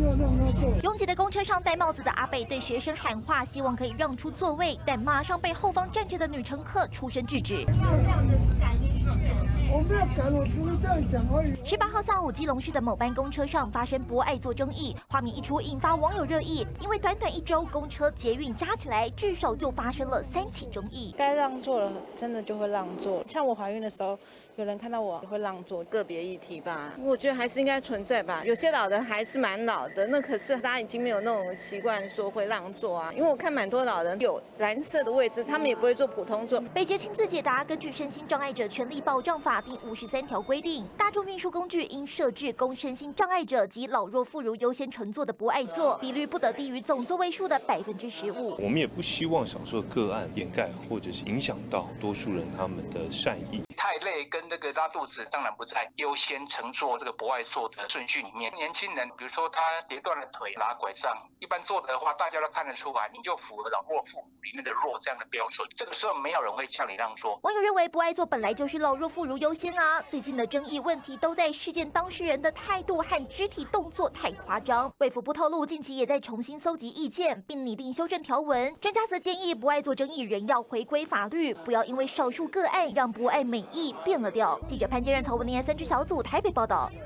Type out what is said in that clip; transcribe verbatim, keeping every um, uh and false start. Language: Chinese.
有让他坐。 拥挤的公车上戴帽子的阿贝对学生喊话，希望可以让出座位，但马上被后方站着的女乘客出声制止。 我没有赶，我只是这样讲而已。 十八号下午，基隆市的某班公车上发生博爱座争议，画面一出，引发网友热议。因为短短一周，公车、捷运加起来至少就发生了三起争议。 该让座了，真的就会让座。像我怀孕的时候，有人看到我也会让座。 个别议题吧，我觉得还是应该存在吧。有些老人还是蛮老的，那可是大家已经没有那种习惯说会让座啊。因为我看蛮多老人有蓝色的位置，他们也不会坐普通座。 北捷亲自解答，根据身心障碍者权利保障法第五十三条规定，大众运输工具应设置供身心障碍者及老弱妇孺优先乘坐的博爱座，比率不得低于总座位数的百分之十五。 我们也不希望少数个案掩盖或者是影响到多数人他们的善意。 太累跟那个拉肚子，当然不在优先乘坐这个博爱座的顺序里面。年轻人，比如说他截断了腿，拿拐杖，一般坐的话，大家都看得出来，你就符合老弱妇孺里面的弱这样的标准。这个时候没有人会向你让座。 网友认为博爱座本来就是老弱妇孺优先啊，最近的争议问题都在事件当事人的态度和肢体动作太夸张。卫福部透露，近期也在重新搜集意见，并拟定修正条文。专家则建议，博爱座争议仍要回归法律，不要因为少数个案让博爱美意变了调。记者潘建任、曹文林三支小组台北报道。